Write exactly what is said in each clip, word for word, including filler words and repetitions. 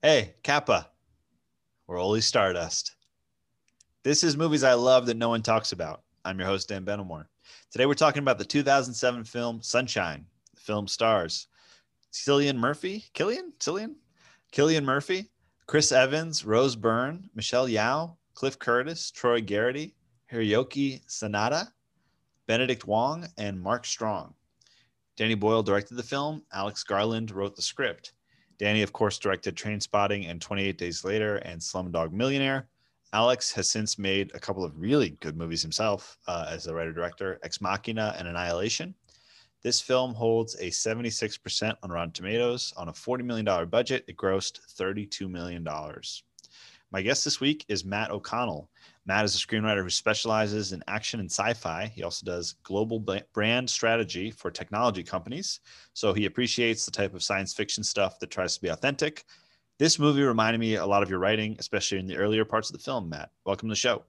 Hey, Kappa, we're only Stardust. This is movies I love that no one talks about. I'm your host, Dan Benamore. Today we're talking about the two thousand seven film Sunshine. The film stars Cillian Murphy, Killian, Cillian, Killian Murphy, Chris Evans, Rose Byrne, Michelle Yeoh, Cliff Curtis, Troy Garrity, Hiroyuki Sanada, Benedict Wong, and Mark Strong. Danny Boyle directed the film. Alex Garland wrote the script. Danny, of course, directed Trainspotting and twenty-eight Days Later and Slumdog Millionaire. Alex has since made a couple of really good movies himself uh, as a writer-director, Ex Machina and Annihilation. This film holds a seventy-six percent on Rotten Tomatoes. On a forty million dollars budget, it grossed thirty-two million dollars. My guest this week is Matt O'Connell. Matt is a screenwriter who specializes in action and sci-fi. He also does global brand strategy for technology companies. So he appreciates the type of science fiction stuff that tries to be authentic. This movie reminded me a lot of your writing, especially in the earlier parts of the film, Matt. Welcome to the show.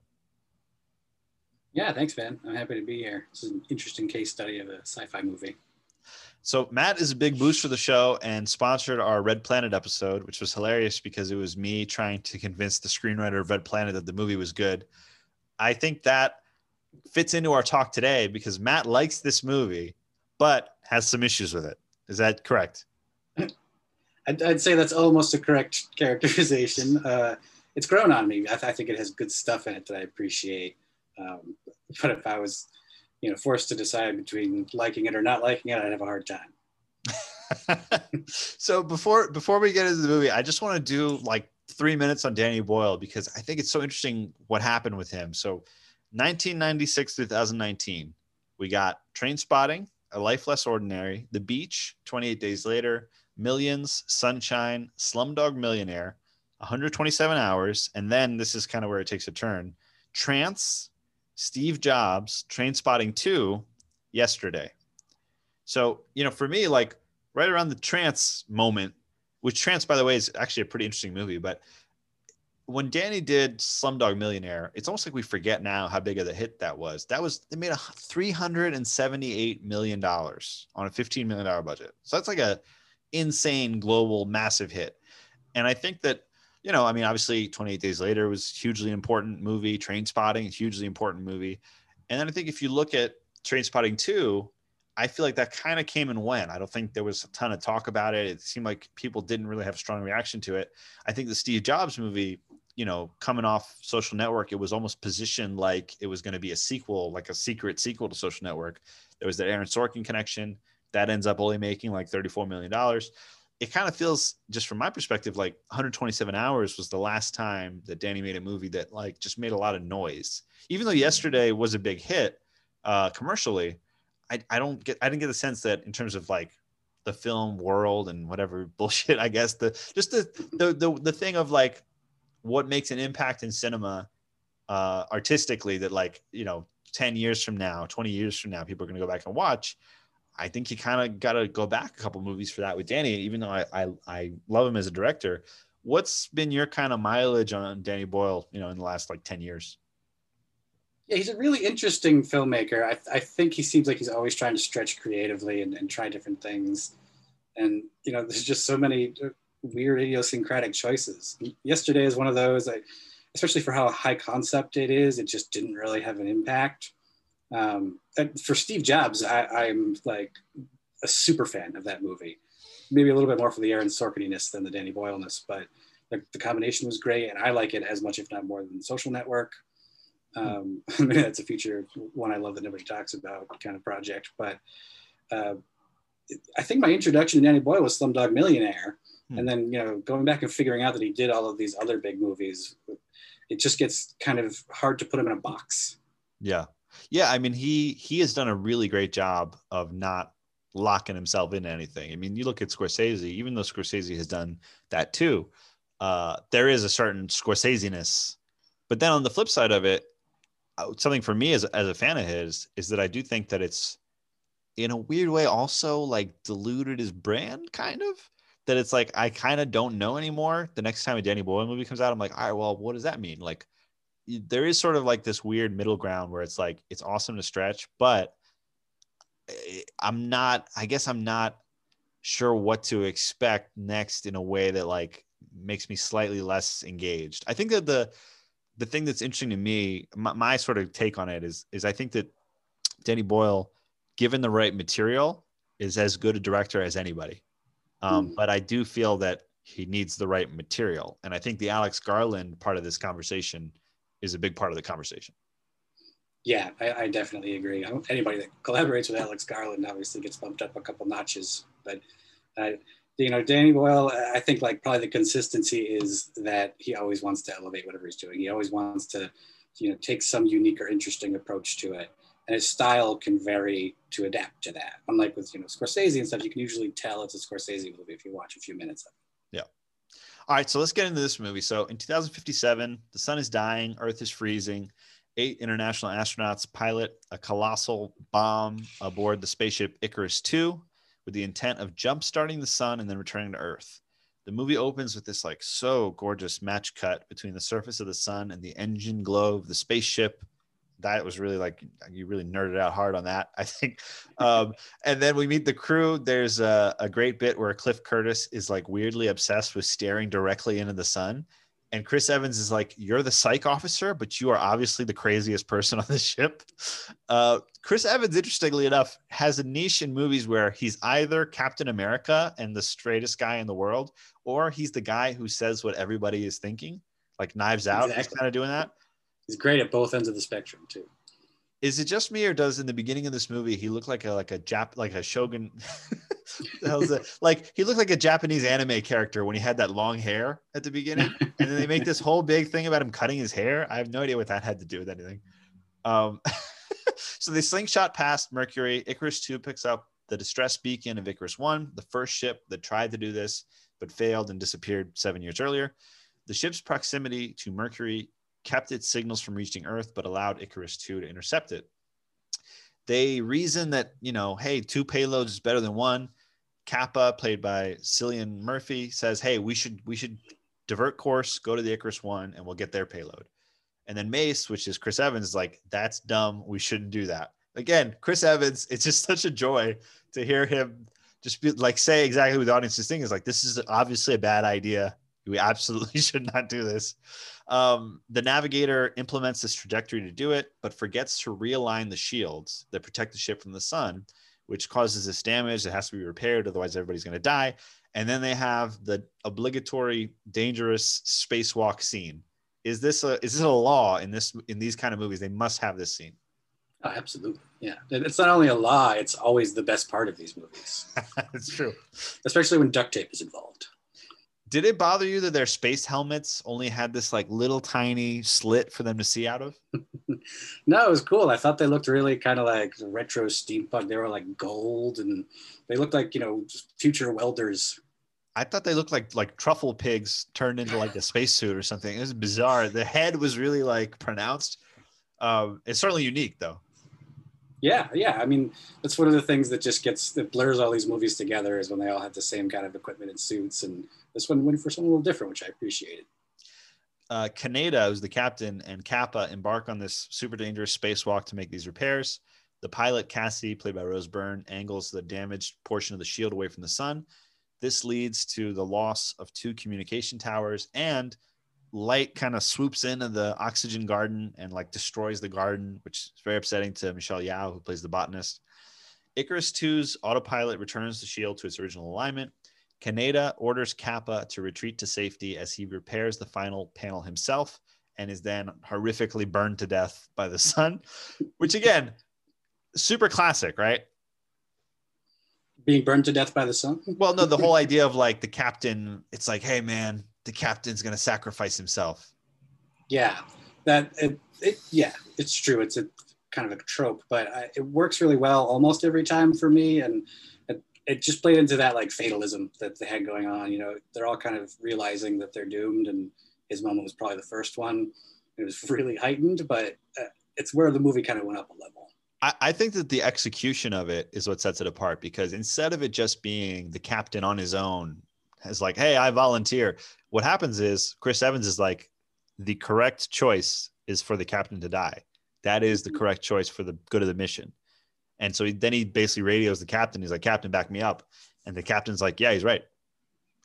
Yeah, thanks, man. I'm happy to be here. This is an interesting case study of a sci-fi movie. So Matt is a big boost for the show and sponsored our Red Planet episode, which was hilarious because it was me trying to convince the screenwriter of Red Planet that the movie was good. I think that fits into our talk today because Matt likes this movie, but has some issues with it. Is that correct? I'd, I'd say that's almost a correct characterization. Uh, it's grown on me. I, th- I think it has good stuff in it that I appreciate. Um, but if I was you know, forced to decide between liking it or not liking it, I'd have a hard time. So before before we get into the movie, I just want to do like three minutes on Danny Boyle because I think it's so interesting what happened with him. So nineteen ninety-six to twenty nineteen, we got Trainspotting, A Life Less Ordinary, The Beach, twenty-eight Days Later, Millions, Sunshine, Slumdog Millionaire, one hundred twenty-seven Hours, and then this is kind of where it takes a turn. Trance, Steve Jobs, Trainspotting two, Yesterday. So, you know, for me, like right around the Trance moment, which Trance, by the way, is actually a pretty interesting movie, but when Danny did Slumdog Millionaire, it's almost like we forget now how big of a hit that was. That was, they made a three hundred seventy-eight million dollars on a fifteen million dollars budget. So that's like a insane global massive hit. And I think that, you know, I mean, obviously twenty-eight Days Later was a hugely important movie. Trainspotting, hugely important movie. And then I think if you look at Trainspotting two, I feel like that kind of came and went. I don't think there was a ton of talk about it. It seemed like people didn't really have a strong reaction to it. I think the Steve Jobs movie, you know, coming off Social Network, it was almost positioned like it was going to be a sequel, like a secret sequel to Social Network. There was that Aaron Sorkin connection that ends up only making like thirty-four million dollars. It kind of feels, just from my perspective, like one hundred twenty-seven Hours was the last time that Danny made a movie that like just made a lot of noise. Even though Yesterday was a big hit uh, commercially, I, I don't get, I didn't get the sense that in terms of like the film world and whatever bullshit, I guess the, just the, the, the, the thing of like what makes an impact in cinema uh, artistically that like, you know, ten years from now, twenty years from now, people are going to go back and watch. I think you kind of got to go back a couple movies for that with Danny, even though I, I I love him as a director. What's been your kind of mileage on Danny Boyle, you know, in the last like ten years? Yeah, he's a really interesting filmmaker. I, I think he seems like he's always trying to stretch creatively and, and try different things. And, you know, there's just so many weird idiosyncratic choices. Yesterday is one of those, I, especially for how high concept it is, it just didn't really have an impact. Um, for Steve Jobs, I, I'm like a super fan of that movie. Maybe a little bit more for the Aaron Sorkininess than the Danny Boyle-ness, but the, the combination was great, and I like it as much, if not more, than Social Network. Um, maybe that's a future one I love that nobody talks about kind of project. But uh, I think my introduction to Danny Boyle was Slumdog Millionaire, hmm. and then you know going back and figuring out that he did all of these other big movies, it just gets kind of hard to put him in a box. Yeah. Yeah, I mean, he he has done a really great job of not locking himself into anything. I mean, you look at Scorsese, even though Scorsese has done that too, uh, there is a certain Scorsese-ness. But then on the flip side of it, something for me as, as a fan of his is that I do think that it's, in a weird way, also like diluted his brand, kind of. That it's like, I kind of don't know anymore. The next time a Danny Boyle movie comes out, I'm like, all right, well, what does that mean? Like, there is sort of like this weird middle ground where it's like, it's awesome to stretch, but I'm not, I guess I'm not sure what to expect next in a way that like makes me slightly less engaged. I think that the the thing that's interesting to me, my, my sort of take on it is is I think that Danny Boyle, given the right material, is as good a director as anybody. Um, Mm. but I do feel that he needs the right material, and I think the Alex Garland part of this conversation is a big part of the conversation. Yeah, I, I definitely agree. I don't, anybody that collaborates with Alex Garland obviously gets bumped up a couple notches, but uh, you know, Danny Boyle, I think like probably the consistency is that he always wants to elevate whatever he's doing. He always wants to, you know, take some unique or interesting approach to it, and his style can vary to adapt to that. Unlike with you know Scorsese and stuff, you can usually tell it's a Scorsese movie if you watch a few minutes of it. Yeah. All right, so let's get into this movie. So in two thousand fifty-seven, the sun is dying, Earth is freezing. Eight international astronauts pilot a colossal bomb aboard the spaceship Icarus two with the intent of jump-starting the sun and then returning to Earth. The movie opens with this like so gorgeous match cut between the surface of the sun and the engine glow of the spaceship. That was really like, you really nerded out hard on that, I think. Um, and then we meet the crew. There's a, a great bit where Cliff Curtis is like weirdly obsessed with staring directly into the sun. And Chris Evans is like, you're the psych officer, but you are obviously the craziest person on the ship. Uh, Chris Evans, interestingly enough, has a niche in movies where he's either Captain America and the straightest guy in the world, or he's the guy who says what everybody is thinking, like Knives Out. Exactly. He's kind of doing that. He's great at both ends of the spectrum too. Is it just me, or does in the beginning of this movie he look like a like a Jap like a Shogun? The hell's it? Like he looked like a Japanese anime character when he had that long hair at the beginning, and then they make this whole big thing about him cutting his hair. I have no idea what that had to do with anything. Um, so they slingshot past Mercury. Icarus two picks up the distress beacon of Icarus one, the first ship that tried to do this but failed and disappeared seven years earlier. The ship's proximity to Mercury kept its signals from reaching Earth, but allowed Icarus two to intercept it. They reason that, you know, hey, two payloads is better than one. Kappa, played by Cillian Murphy, says, hey, we should we should divert course, go to the Icarus one, and we'll get their payload. And then Mace, which is Chris Evans, is like, that's dumb. We shouldn't do that. Again, Chris Evans, it's just such a joy to hear him just be like say exactly what the audience is thinking. Is like, this is obviously a bad idea. We absolutely should not do this. Um, the navigator implements this trajectory to do it, but forgets to realign the shields that protect the ship from the sun, which causes this damage that has to be repaired. Otherwise, everybody's going to die. And then they have the obligatory dangerous spacewalk scene. Is this a is this a law in this in these kind of movies? They must have this scene. Oh, absolutely. Yeah. It's not only a law, it's always the best part of these movies. It's true. Especially when duct tape is involved. Did it bother you that their space helmets only had this like little tiny slit for them to see out of? No, it was cool. I thought they looked really kind of like retro steampunk. They were like gold and they looked like, you know, future welders. I thought they looked like like truffle pigs turned into like a spacesuit or something. It was bizarre. The head was really like pronounced. Um, it's certainly unique though. Yeah, yeah. I mean, that's one of the things that just gets that blurs all these movies together is when they all have the same kind of equipment and suits. And this one went for something a little different, which I appreciated. Uh, Kaneda, who's the captain, and Kappa embark on this super dangerous spacewalk to make these repairs. The pilot, Cassie, played by Rose Byrne, angles the damaged portion of the shield away from the sun. This leads to the loss of two communication towers, and light kind of swoops into the oxygen garden and like destroys the garden, which is very upsetting to Michelle Yeoh, who plays the botanist. Icarus two's autopilot returns the shield to its original alignment. Kaneda orders Kappa to retreat to safety as he repairs the final panel himself and is then horrifically burned to death by the sun, which again, super classic, right? Being burned to death by the sun? Well, no, the whole idea of like the captain, it's like, hey man, the captain's going to sacrifice himself. Yeah, that, it, it, yeah, it's true. It's a kind of a trope, but I, it works really well almost every time for me. And it, it just played into that like fatalism that they had going on. You know, they're all kind of realizing that they're doomed, and his moment was probably the first one. It was really heightened, but uh, it's where the movie kind of went up a level. I, I think that the execution of it is what sets it apart, because instead of it just being the captain on his own, is like, hey, I volunteer. What happens is Chris Evans is like, the correct choice is for the captain to die. That is the correct choice for the good of the mission. And so he, then he basically radios the captain. He's like, Captain, back me up. And the captain's like, yeah, he's right.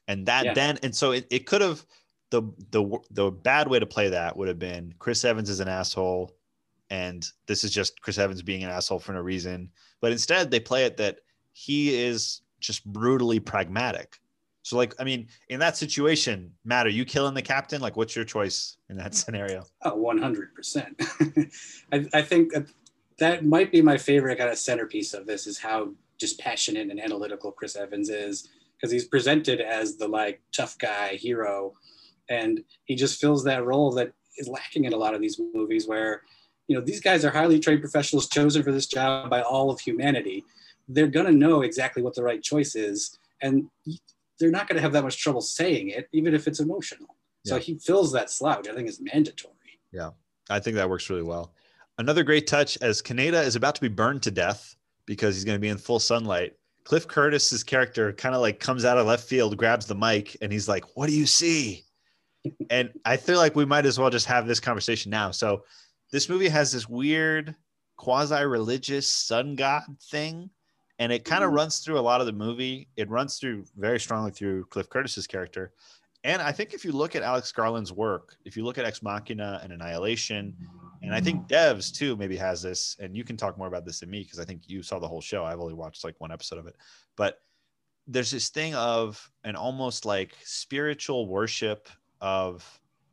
And that Yeah. then, and so it, it could have, the, the, the bad way to play that would have been Chris Evans is an asshole. And this is just Chris Evans being an asshole for no reason. But instead they play it that he is just brutally pragmatic. So like, I mean, in that situation, Matt, are you killing the captain? Like, what's your choice in that scenario? Oh, one hundred percent. I, I think that might be my favorite kind of centerpiece of this, is how just passionate and analytical Chris Evans is, because he's presented as the like tough guy hero, and he just fills that role that is lacking in a lot of these movies where, you know, these guys are highly trained professionals chosen for this job by all of humanity. They're going to know exactly what the right choice is, and they're not going to have that much trouble saying it, even if it's emotional. So Yeah. he fills that slot, which I think is mandatory. Yeah, I think that works really well. Another great touch, as Kaneda is about to be burned to death because he's going to be in full sunlight, Cliff Curtis's character kind of like comes out of left field, grabs the mic, and he's like, "What do you see?" And I feel like we might as well just have this conversation now. So this movie has this weird quasi-religious sun god thing, and it kind of runs through a lot of the movie. It runs through very strongly through Cliff Curtis's character. And I think if you look at Alex Garland's work, if you look at Ex Machina and Annihilation, and I think Devs too maybe has this, and you can talk more about this than me because I think you saw the whole show. I've only watched like one episode of it. But there's this thing of an almost like spiritual worship of,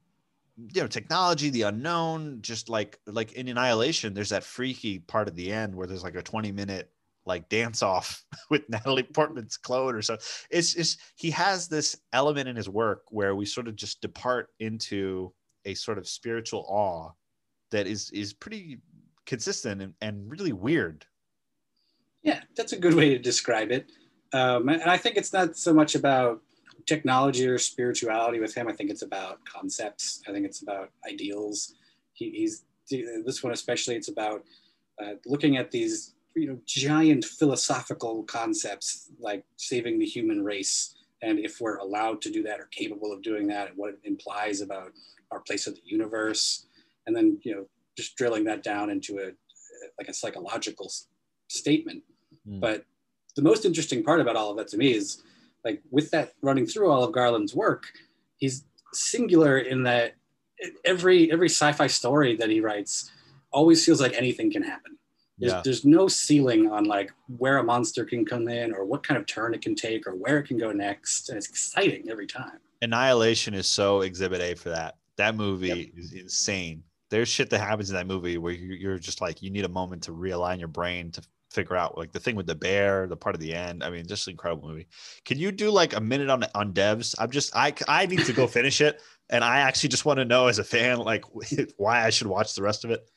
you know, technology, the unknown, just like like in Annihilation, there's that freaky part at the end where there's like a twenty minute like dance off with Natalie Portman's clone or so. It's just, he has this element in his work where we sort of just depart into a sort of spiritual awe that is is pretty consistent and, and really weird. Yeah, that's a good way to describe it. Um, and I think it's not so much about technology or spirituality with him. I think it's about concepts. I think it's about ideals. He, he's this one especially. It's about uh, looking at these, you know, giant philosophical concepts like saving the human race, and if we're allowed to do that or capable of doing that, and what it implies about our place in the universe, and then, you know, just drilling that down into a like a psychological statement. Mm. But the most interesting part about all of that to me is, like, with that running through all of Garland's work, he's singular in that every every sci-fi story that he writes always feels like anything can happen. There's, yeah. there's no ceiling on like where a monster can come in or what kind of turn it can take or where it can go next. And it's exciting every time. Annihilation is so exhibit A for that. That movie Yep. is insane. There's shit that happens in that movie where you're just like, you need a moment to realign your brain to figure out, like the thing with the bear, the part of the end. I mean, just an incredible movie. Can you do like a minute on on Devs? I'm just, I, I need to go finish it. And I actually just want to know as a fan, like why I should watch the rest of it.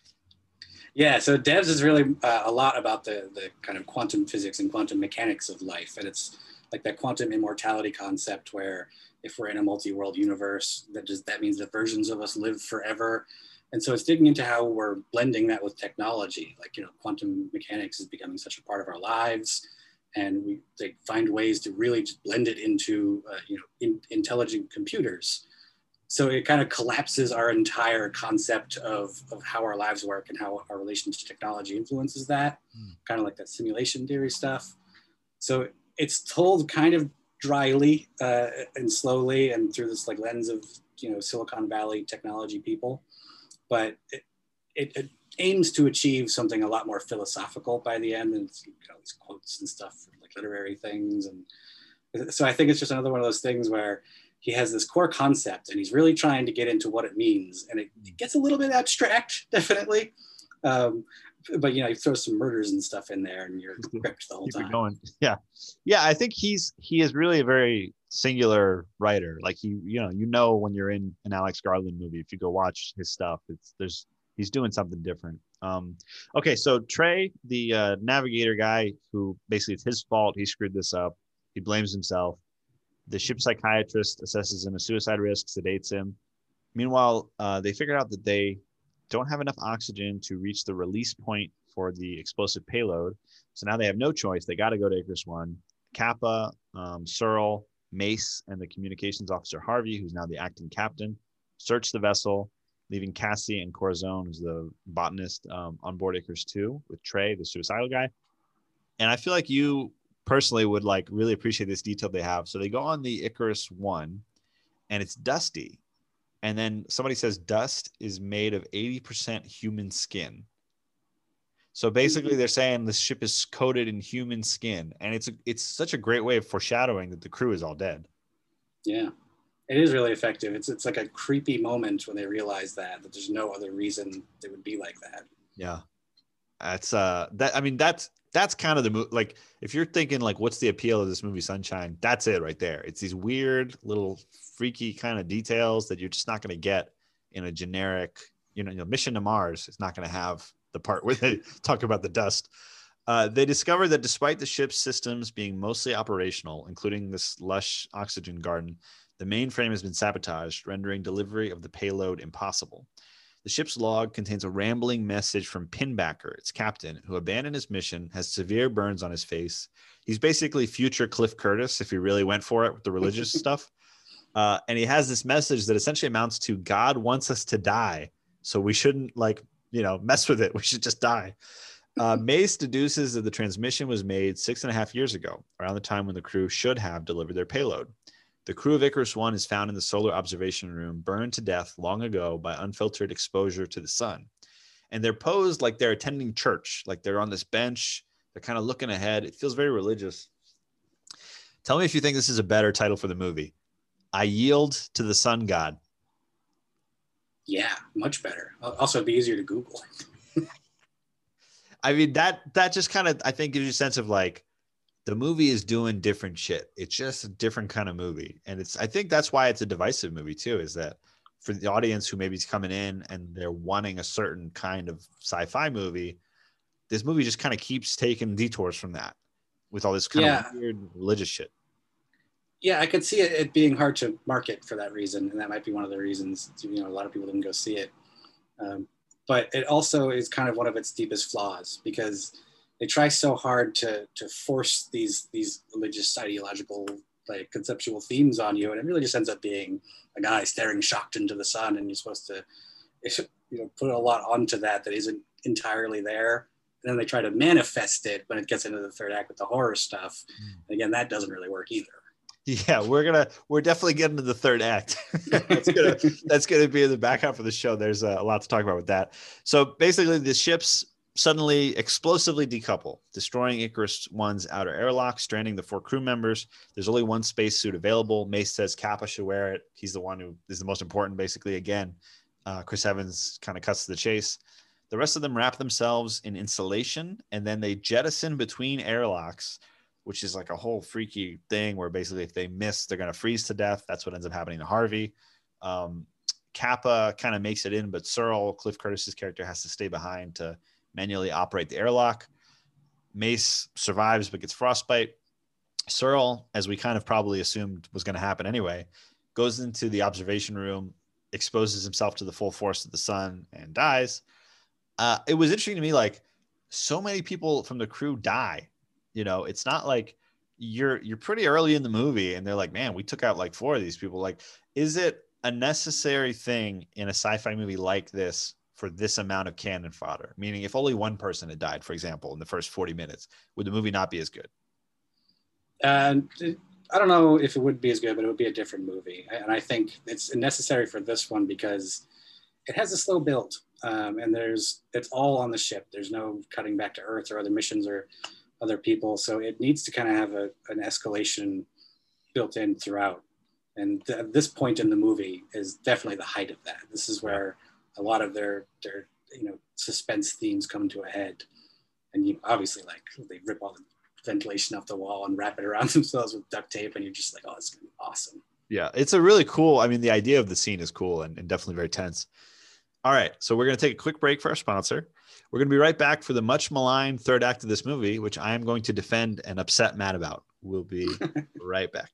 Yeah, so Devs is really uh, a lot about the the kind of quantum physics and quantum mechanics of life, and it's like that quantum immortality concept where if we're in a multi-world universe, that just that means that versions of us live forever, and so it's digging into how we're blending that with technology. Like, you know, quantum mechanics is becoming such a part of our lives, and we they find ways to really just blend it into uh, you know in, intelligent computers. So it kind of collapses our entire concept of, of how our lives work and how our relation to technology influences that, mm. kind of like that simulation theory stuff. So it's told kind of dryly uh, and slowly and through this like lens of, you know, Silicon Valley technology people, but it, it, it aims to achieve something a lot more philosophical by the end, and it's, you know, these quotes and stuff, like literary things. And so I think it's just another one of those things where he has this core concept and he's really trying to get into what it means. And it, it gets a little bit abstract, definitely. Um, but, you know, you throw some murders and stuff in there and you're gripped the whole Keep time. It going. Yeah. Yeah. I think he's, he is really a very singular writer. Like he, you know, you know, when you're in an Alex Garland movie, if you go watch his stuff, it's, there's, he's doing something different. Um, okay. So Trey, the uh, navigator guy who basically it's his fault. He screwed this up. He blames himself. The ship psychiatrist assesses him a suicide risk, sedates him. Meanwhile, uh, they figure out that they don't have enough oxygen to reach the release point for the explosive payload. So now they have no choice. They got to go to Icarus One. Kappa, um, Searle, Mace, and the communications officer Harvey, who's now the acting captain, search the vessel, leaving Cassie and Corazon, who's the botanist, um, on board Icarus Two with Trey, the suicidal guy. And I feel like you personally would like really appreciate this detail they have. So they go on the Icarus One, and it's dusty, and then somebody says dust is made of eighty percent human skin. So basically, they're saying the ship is coated in human skin, and it's a, it's such a great way of foreshadowing that the crew is all dead. Yeah, it is really effective. It's it's like a creepy moment when they realize that that there's no other reason it would be like that. Yeah, that's uh that I mean that's that's kind of the movie. Like if you're thinking like what's the appeal of this movie Sunshine, that's it right there. It's these weird little freaky kind of details that you're just not going to get in a generic, you know, you know, Mission to Mars is not going to have the part where they talk about the dust. Uh, they discovered that despite the ship's systems being mostly operational, including this lush oxygen garden, the mainframe has been sabotaged, rendering delivery of the payload impossible. The ship's log contains a rambling message from Pinbacker, its captain, who abandoned his mission, has severe burns on his face. He's basically future Cliff Curtis if he really went for it with the religious stuff. Uh, and he has this message that essentially amounts to God wants us to die, so we shouldn't like, you know, mess with it. We should just die. Uh, Mace deduces that the transmission was made six and a half years ago, around the time when the crew should have delivered their payload. The crew of Icarus One is found in the solar observation room, burned to death long ago by unfiltered exposure to the sun. And they're posed like they're attending church, like they're on this bench. They're kind of looking ahead. It feels very religious. Tell me if you think this is a better title for the movie. I Yield to the Sun God. Yeah, much better. Also, it'd be easier to Google. I mean, that that just kind of, I think, gives you a sense of like, the movie is doing different shit. It's just a different kind of movie. And it's, I think that's why it's a divisive movie too, is that for the audience who maybe is coming in and they're wanting a certain kind of sci-fi movie, this movie just kind of keeps taking detours from that with all this kind yeah. of weird religious shit. Yeah, I could see it, it being hard to market for that reason. And that might be one of the reasons, you know, a lot of people didn't go see it. Um, but it also is kind of one of its deepest flaws because they try so hard to to force these these religious ideological like conceptual themes on you, and it really just ends up being a guy staring shocked into the sun, and you're supposed to you know put a lot onto that that isn't entirely there. And then they try to manifest it when it gets into the third act with the horror stuff. And again, that doesn't really work either. Yeah, we're gonna we're definitely getting to the third act. that's gonna that's gonna be in the back half of the show. There's a, a lot to talk about with that. So basically, the ships suddenly explosively decouple, destroying Icarus One's outer airlock, stranding the four crew members. There's only one spacesuit available. Mace says Kappa should wear it. He's the one who is the most important, basically. Again, uh, Chris Evans kind of cuts to the chase. The rest of them wrap themselves in insulation, and then they jettison between airlocks, which is like a whole freaky thing where basically if they miss, they're going to freeze to death. That's what ends up happening to Harvey. Um, Kappa kind of makes it in, but Searle, Cliff Curtis's character, has to stay behind to manually operate the airlock. Mace survives but gets frostbite. Searle, as we kind of probably assumed was going to happen anyway, goes into the observation room, exposes himself to the full force of the sun, and dies. Uh, it was interesting to me, like, so many people from the crew die. You know, it's not like you're you're pretty early in the movie and they're like, man, we took out like four of these people. Like, is it a necessary thing in a sci-fi movie like this for this amount of cannon fodder? Meaning, if only one person had died, for example, in the first forty minutes, would the movie not be as good? And I don't know if it would be as good, but it would be a different movie. And I think it's necessary for this one because it has a slow build, um, and there's it's all on the ship. There's no cutting back to Earth or other missions or other people. So it needs to kind of have a, an escalation built in throughout. And th- this point in the movie is definitely the height of that. This is where a lot of their, their you know, suspense themes come to a head. And you obviously like, they rip all the ventilation off the wall and wrap it around themselves with duct tape. And you're just like, oh, it's gonna be awesome. Yeah, it's a really cool, I mean, the idea of the scene is cool and, and definitely very tense. All right, so we're going to take a quick break for our sponsor. We're going to be right back for the much maligned third act of this movie, which I am going to defend and upset Matt about. We'll be right back.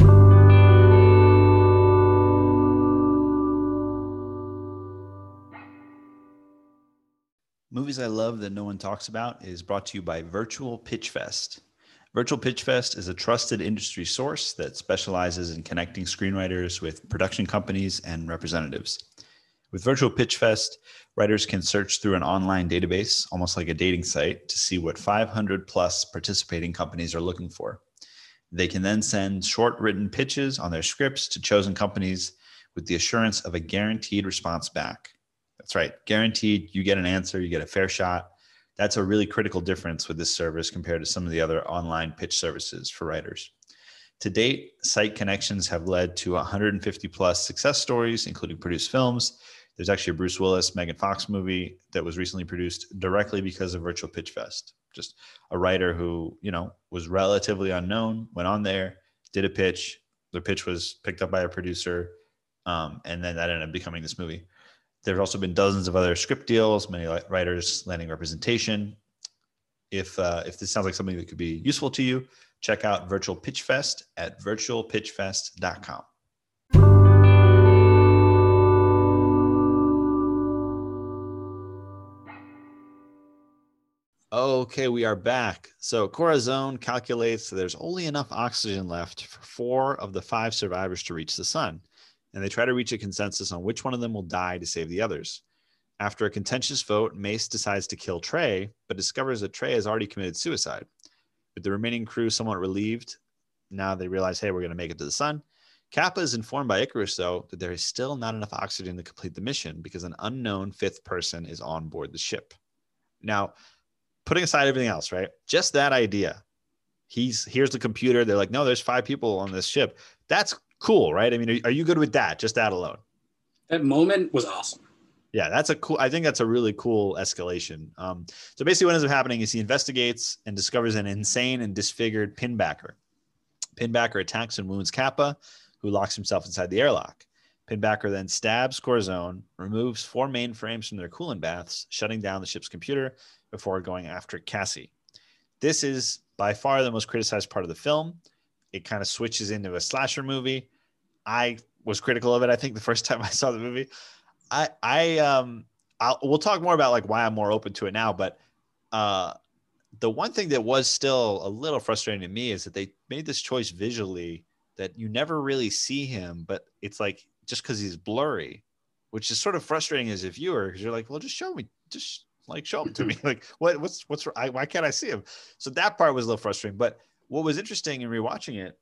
Movies I Love That No One Talks About is brought to you by Virtual Pitch Fest. Virtual Pitch Fest is a trusted industry source that specializes in connecting screenwriters with production companies and representatives. With Virtual Pitch Fest, writers can search through an online database, almost like a dating site, to see what five hundred plus participating companies are looking for. They can then send short written pitches on their scripts to chosen companies with the assurance of a guaranteed response back. That's right, guaranteed. You get an answer, you get a fair shot. That's a really critical difference with this service compared to some of the other online pitch services for writers. To date, site connections have led to one hundred fifty plus success stories, including produced films. There's actually a Bruce Willis, Megan Fox movie that was recently produced directly because of Virtual Pitch Fest. Just a writer who, you know, was relatively unknown, went on there, did a pitch. The pitch was picked up by a producer, um, and then that ended up becoming this movie. There's also been dozens of other script deals, many writers landing representation. If uh, if this sounds like something that could be useful to you, check out Virtual Pitch Fest at virtual pitch fest dot com. Okay, we are back. So Corazon calculates that there's only enough oxygen left for four of the five survivors to reach the sun, and they try to reach a consensus on which one of them will die to save the others. After a contentious vote, Mace decides to kill Trey, but discovers that Trey has already committed suicide. With the remaining crew somewhat relieved, now they realize, hey, we're going to make it to the sun. Kappa is informed by Icarus, though, that there is still not enough oxygen to complete the mission because an unknown fifth person is on board the ship. Now, putting aside everything else, right? Just that idea. He's here's the computer. They're like, no, there's five people on this ship. That's cool, right? I mean, are, are you good with that? Just that alone? That moment was awesome. Yeah, that's a cool, I think that's a really cool escalation. Um, so basically what ends up happening is he investigates and discovers an insane and disfigured Pinbacker. Pinbacker attacks and wounds Kappa, who locks himself inside the airlock. Pinbacker then stabs Corazon, removes four mainframes from their coolant baths, shutting down the ship's computer before going after Cassie. This is by far the most criticized part of the film. It kind of switches into a slasher movie. I was critical of it, I think, the first time I saw the movie. I, I, um, I'll, we'll talk more about like why I'm more open to it now. But uh, the one thing that was still a little frustrating to me is that they made this choice visually that you never really see him, but it's like just because he's blurry, which is sort of frustrating as a viewer because you're like, well, just show me, just like show him to me. Like, what, what's, what's, I, why can't I see him? So that part was a little frustrating. But what was interesting in rewatching it,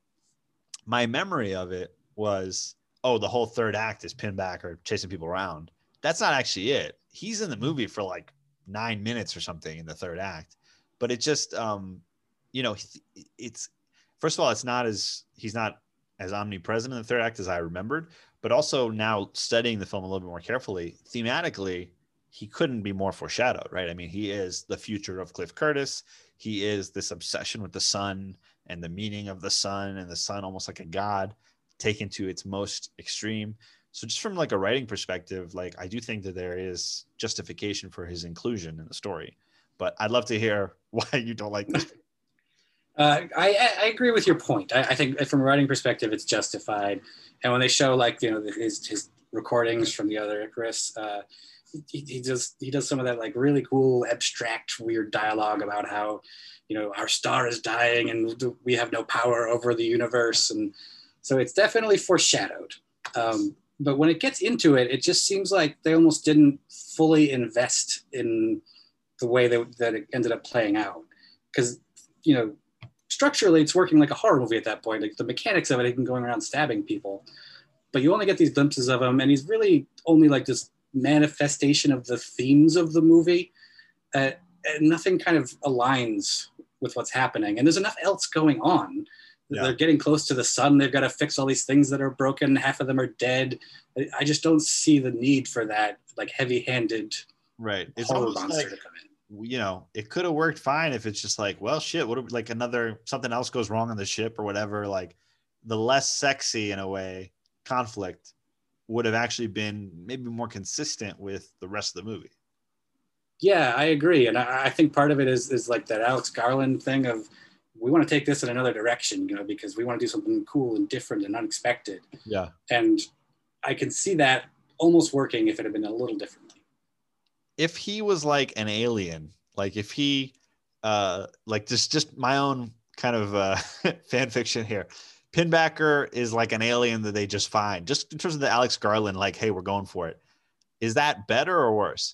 my memory of it was, oh, the whole third act is Pinbacker chasing people around. That's not actually it. He's in the movie for like nine minutes or something in the third act, but it just, um, you know, it's, first of all, it's not as, he's not as omnipresent in the third act as I remembered, but also now studying the film a little bit more carefully, thematically, he couldn't be more foreshadowed, right? I mean, he is the future of Cliff Curtis. He is this obsession with the sun and the meaning of the sun, and the sun almost like a god taken to its most extreme. So just from like a writing perspective, like I do think that there is justification for his inclusion in the story, but I'd love to hear why you don't like this. Uh, I, I agree with your point. I, I think from a writing perspective, it's justified. And when they show like, you know, his, his recordings from the other Icarus, uh, he, he does he does some of that like really cool, abstract, weird dialogue about how, you know, our star is dying and we have no power over the universe. And so it's definitely foreshadowed. Um, but when it gets into it, it just seems like they almost didn't fully invest in the way that, that it ended up playing out. Because, you know, structurally, it's working like a horror movie at that point. Like the mechanics of it, he can going around stabbing people. But you only get these glimpses of him, and he's really only like this manifestation of the themes of the movie. Uh, and nothing kind of aligns with what's happening. And there's enough else going on. Yeah. They're getting close to the sun. They've got to fix all these things that are broken. Half of them are dead. I just don't see the need for that, like heavy-handed right. It's horror monster like, to come in. You know, it could have worked fine if it's just like, well, shit, what if, like another something else goes wrong on the ship or whatever. Like the less sexy in a way conflict would have actually been maybe more consistent with the rest of the movie. Yeah, I agree, and I, I think part of it is is like that Alex Garland thing of, we want to take this in another direction, you know, because we want to do something cool and different and unexpected. Yeah. And I can see that almost working if it had been a little differently. If he was like an alien, like if he, uh, like just, just my own kind of uh, fan fiction here, Pinbacker is like an alien that they just find, just in terms of the Alex Garland, like, hey, we're going for it. Is that better or worse?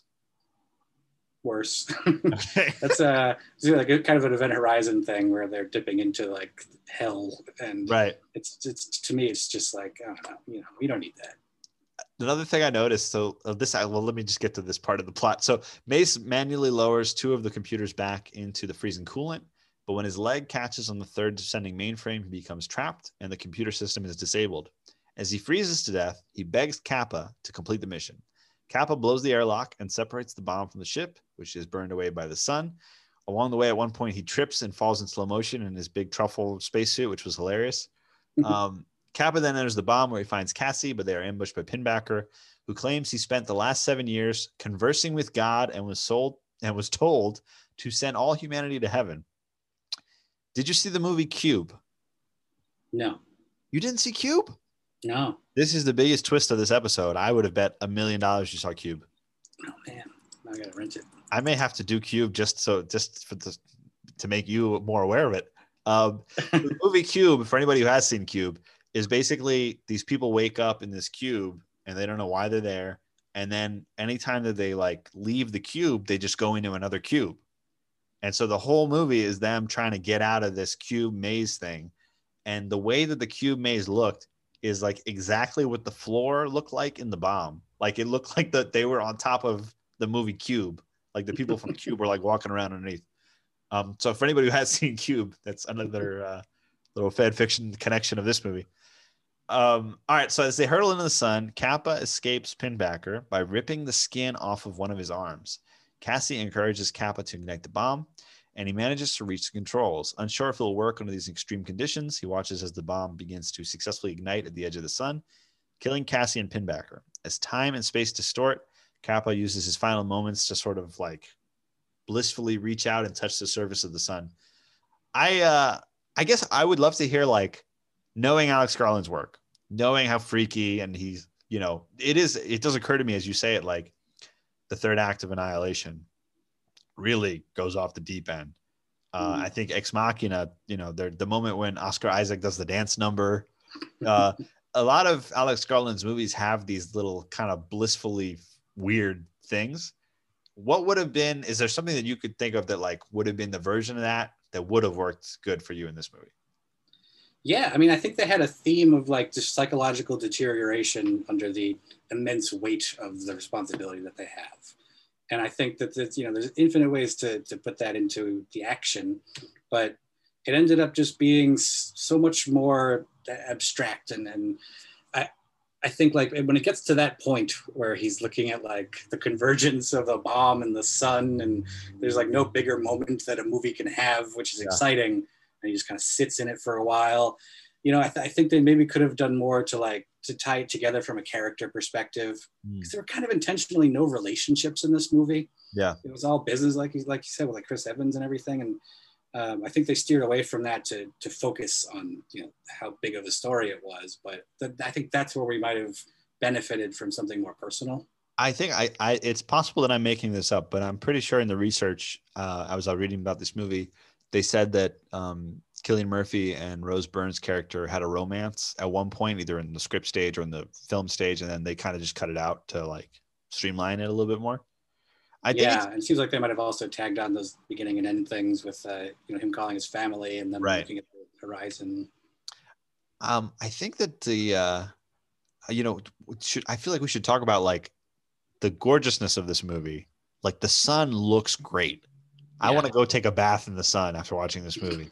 Worse. Okay. That's a, it's like a kind of an Event Horizon thing where they're dipping into like hell, and Right. it's it's to me it's just like, I don't know, you know, we don't need that. Another thing I noticed, so uh, this, I, well, let me just get to this part of the plot. So Mace manually lowers two of the computers back into the freezing coolant, but when his leg catches on the third descending mainframe, he becomes trapped and the computer system is disabled. As he freezes to death, he begs Kappa to complete the mission. Kappa blows the airlock and separates the bomb from the ship, which is burned away by the sun. Along the way, at one point, he trips and falls in slow motion in his big truffle spacesuit, which was hilarious. Um, Kappa then enters the bomb where he finds Cassie, but they are ambushed by Pinbacker, who claims he spent the last seven years conversing with God and was sold and was told to send all humanity to heaven. Did you see the movie Cube? No. You didn't see Cube? No. This is the biggest twist of this episode. I would have bet a million dollars you saw Cube. Oh man, I gotta rent it. I may have to do Cube just so just for the, to make you more aware of it. Um, the movie Cube, for anybody who has seen Cube, is basically these people wake up in this cube and they don't know why they're there. And then anytime that they like leave the cube, they just go into another cube. And so the whole movie is them trying to get out of this cube maze thing. And the way that the cube maze looked is like exactly what the floor looked like in the bomb. Like it looked like that they were on top of the movie Cube. Like the people from Cube were like walking around underneath. Um, so for anybody who has seen Cube, that's another uh, little fan fiction connection of this movie. Um, all right, so as they hurtle into the sun, Kappa escapes Pinbacker by ripping the skin off of one of his arms. Cassie encourages Kappa to ignite the bomb, and he manages to reach the controls. Unsure if it'll work under these extreme conditions, he watches as the bomb begins to successfully ignite at the edge of the sun, killing Cassie and Pinbacker. As time and space distort, Kappa uses his final moments to sort of like blissfully reach out and touch the surface of the sun. I uh, I guess I would love to hear like, knowing Alex Garland's work, knowing how freaky and he's, you know, it is, it does occur to me as you say it, like the third act of Annihilation really goes off the deep end. Uh, mm. I think Ex Machina, you know, the moment when Oscar Isaac does the dance number, uh, a lot of Alex Garland's movies have these little kind of blissfully weird things. What would have been, is there something that you could think of that like would have been the version of that that would have worked good for you in this movie? Yeah, I mean, I think they had a theme of like just psychological deterioration under the immense weight of the responsibility that they have. And I think that, that you know, there's infinite ways to, to put that into the action, but it ended up just being so much more abstract. And, and I, I think like when it gets to that point where he's looking at like the convergence of a bomb and the sun, and there's like no bigger moment that a movie can have, which is yeah. exciting. And he just kind of sits in it for a while. You know, I, th- I think they maybe could have done more to like to tie it together from a character perspective, because mm. there were kind of intentionally no relationships in this movie. Yeah, it was all business, like you like you said, with like Chris Evans and everything. And um, I think they steered away from that to to focus on, you know, how big of a story it was. But th- I think that's where we might have benefited from something more personal. I think I, I it's possible that I'm making this up, but I'm pretty sure in the research uh, I was out reading about this movie, they said that um, Cillian Murphy and Rose Byrne's character had a romance at one point, either in the script stage or in the film stage, and then they kind of just cut it out to like streamline it a little bit more. I think yeah, it seems like they might have also tagged on those beginning and end things with uh, you know, him calling his family and then right. looking at the horizon. Um, I think that the uh, you know, should I feel like we should talk about like the gorgeousness of this movie. Like the sun looks great. I yeah. want to go take a bath in the sun after watching this movie.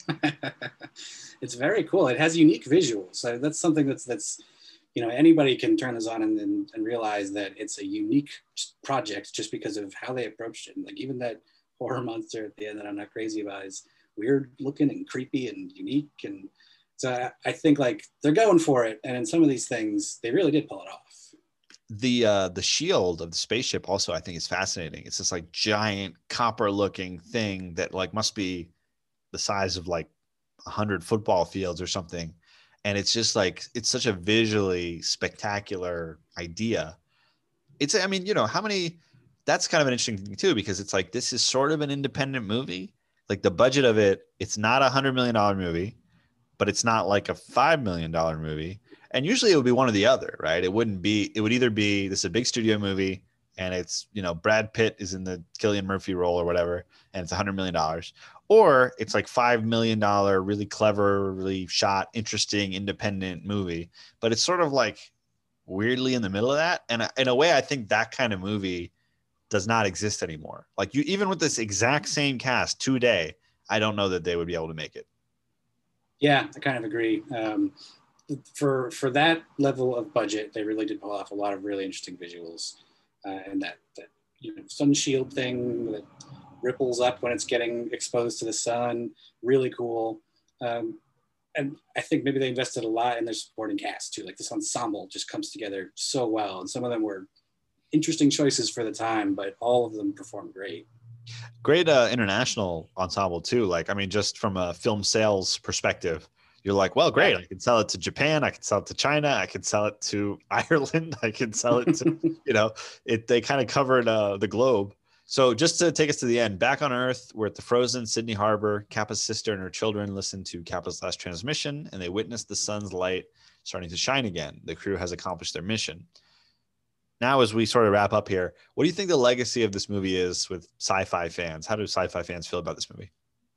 It's very cool. It has unique visuals. So that's something that's, that's, you know, anybody can turn this on and, and, and realize that it's a unique project just because of how they approached it. And like even that horror monster at the end that I'm not crazy about is weird looking and creepy and unique. And so I, I think like they're going for it. And in some of these things, they really did pull it off. The uh the shield of the spaceship also I think is fascinating. It's this like giant copper looking thing that like must be the size of like a hundred football fields or something. And it's just like, it's such a visually spectacular idea. It's, I mean, you know, how many, that's kind of an interesting thing too, because it's like, this is sort of an independent movie. Like the budget of it, it's not a hundred million dollar movie, but it's not like a five million dollar movie. And usually it would be one or the other, right? It wouldn't be, it would either be this is a big studio movie and it's, you know, Brad Pitt is in the Cillian Murphy role or whatever, and it's a hundred million dollars, or it's like five million dollar, really clever, really shot, interesting, independent movie, but it's sort of like weirdly in the middle of that. And in a way, I think that kind of movie does not exist anymore. Like, you, even with this exact same cast today, I don't know that they would be able to make it. Yeah, I kind of agree. Um, for for that level of budget, they really did pull off a lot of really interesting visuals, uh, and that that you know sun shield thing that ripples up when it's getting exposed to the sun, really cool. Um, and I think maybe they invested a lot in their supporting cast too. Like, this ensemble just comes together so well, and some of them were interesting choices for the time, but all of them performed great. Great uh, international ensemble too. Like, I mean, just from a film sales perspective, you're like, well, great. I can sell it to Japan. I can sell it to China. I can sell it to Ireland. I can sell it to, you know, it. They kind of covered uh, the globe. So just to take us to the end, back on Earth, we're at the frozen Sydney Harbor. Kappa's sister and her children listen to Kappa's last transmission, and they witness the sun's light starting to shine again. The crew has accomplished their mission. Now, as we sort of wrap up here, what do you think the legacy of this movie is with sci-fi fans? How do sci-fi fans feel about this movie?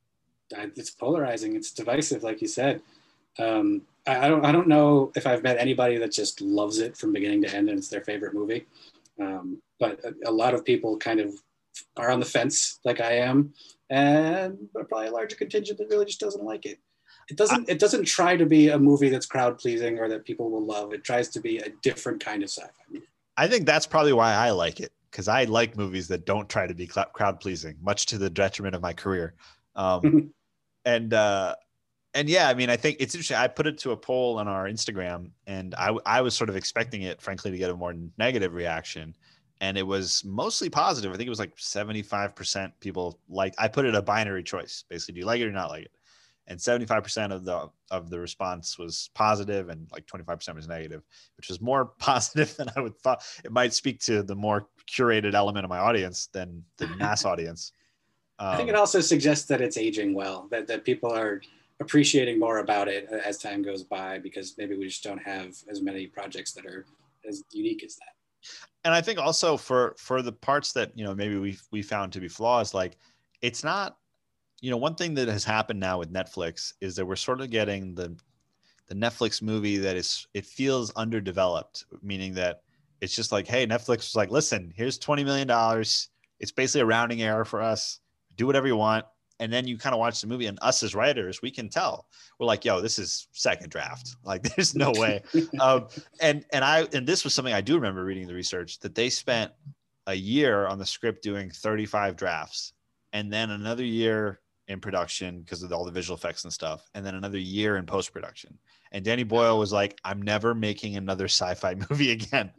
It's polarizing. It's divisive, like you said. Um, I, I don't. I don't know if I've met anybody that just loves it from beginning to end and it's their favorite movie. Um, but a, a lot of people kind of are on the fence, like I am, and probably a larger contingent that really just doesn't like it. It doesn't. I, it doesn't try to be a movie that's crowd pleasing or that people will love. It tries to be a different kind of sci-fi movie. I think that's probably why I like it, because I like movies that don't try to be crowd pleasing, much to the detriment of my career. Um, and uh, and yeah, I mean, I think it's interesting. I put it to a poll on our Instagram, and I I was sort of expecting it, frankly, to get a more negative reaction, and it was mostly positive. I think it was like seventy-five percent people like. I put it a binary choice, basically. Do you like it or not like it? And seventy-five percent of the of the response was positive, and like twenty-five percent was negative, which was more positive than I would thought. It might speak to the more curated element of my audience than the mass audience. Um, I think it also suggests that it's aging well, that, that people are appreciating more about it as time goes by, because maybe we just don't have as many projects that are as unique as that. And I think also for for the parts that, you know, maybe we we found to be flaws, like, it's not, you know, one thing that has happened now with Netflix is that we're sort of getting the the Netflix movie that is, it feels underdeveloped, meaning that it's just like, hey, Netflix was like, listen, here's twenty million dollars. It's basically a rounding error for us. Do whatever you want. And then you kind of watch the movie, and us as writers, we can tell. We're like, yo, this is second draft. Like, there's no way. um, and and I and this was something I do remember reading the research, that they spent a year on the script doing thirty-five drafts, and then another year in production because of all the visual effects and stuff, and then another year in post-production. And Danny Boyle was like, I'm never making another sci-fi movie again.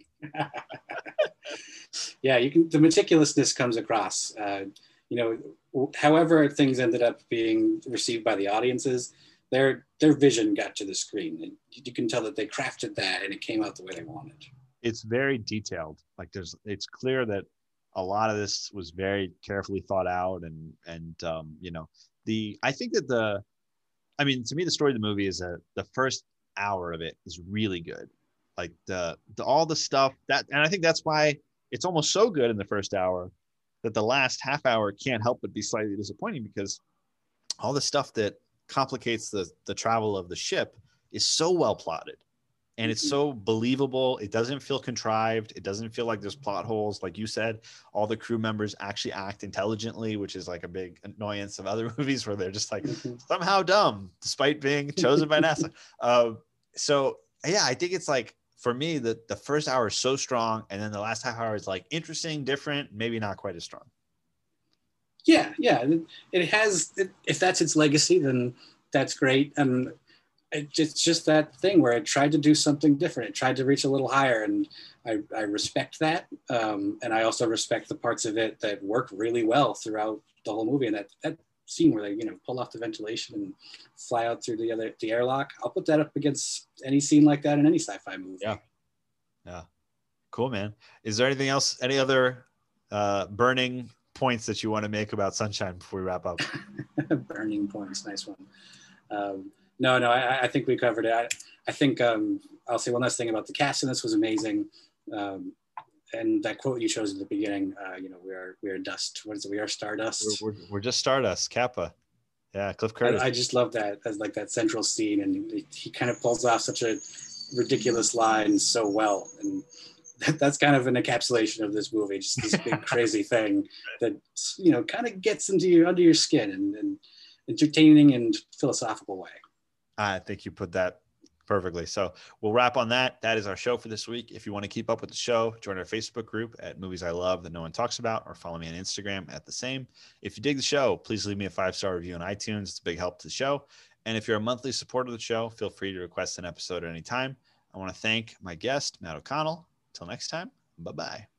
Yeah, you can. The meticulousness comes across. Uh, you know, however things ended up being received by the audiences, their their vision got to the screen, and you can tell that they crafted that, and it came out the way they wanted. It's very detailed. Like, there's, it's clear that a lot of this was very carefully thought out, and and um, you know, the I think that the, I mean, to me, the story of the movie is that the first hour of it is really good. Like the, the all the stuff that, and I think that's why it's almost so good in the first hour that the last half hour can't help but be slightly disappointing, because all the stuff that complicates the the travel of the ship is so well plotted, and it's so believable. It doesn't feel contrived. It doesn't feel like there's plot holes. Like you said, all the crew members actually act intelligently, which is like a big annoyance of other movies where they're just like somehow dumb despite being chosen by NASA. Uh, so yeah, I think it's like, for me, the, the first hour is so strong, and then the last half hour is like interesting, different, maybe not quite as strong. Yeah, yeah. It has, it, if that's its legacy, then that's great. And it, it's just that thing where it tried to do something different. It tried to reach a little higher, and I, I respect that. Um, and I also respect the parts of it that work really well throughout the whole movie. And that, that scene where they, you know, pull off the ventilation and fly out through the other the airlock, I'll put that up against any scene like that in any sci-fi movie. Yeah, yeah, cool, man. Is there anything else? Any other uh, burning points that you want to make about Sunshine before we wrap up? Burning points, nice one. Um, no, no, I, I think we covered it. I, I think um, I'll say one last thing about the cast in this was amazing. Um, and that quote you chose at the beginning, uh, you know, we are we are dust. What is it? We are stardust. We're, we're, we're just stardust. Kappa. Yeah, Cliff I, Curtis. I just love that as like that central scene, and he, he kind of pulls off such a ridiculous line so well, and that, that's kind of an encapsulation of this movie. Just this big crazy thing that, you know, kind of gets into your under your skin and, and entertaining and philosophical way. I think you put that perfectly. So we'll wrap on that. That is our show for this week. If you want to keep up with the show, join our Facebook group at Movies I Love That No One Talks About, or follow me on Instagram at the same. If you dig the show, please leave me a five-star review on iTunes. It's a big help to the show. And if you're a monthly supporter of the show, feel free to request an episode at any time. I want to thank my guest, Matt O'Connell. Until next time, bye-bye.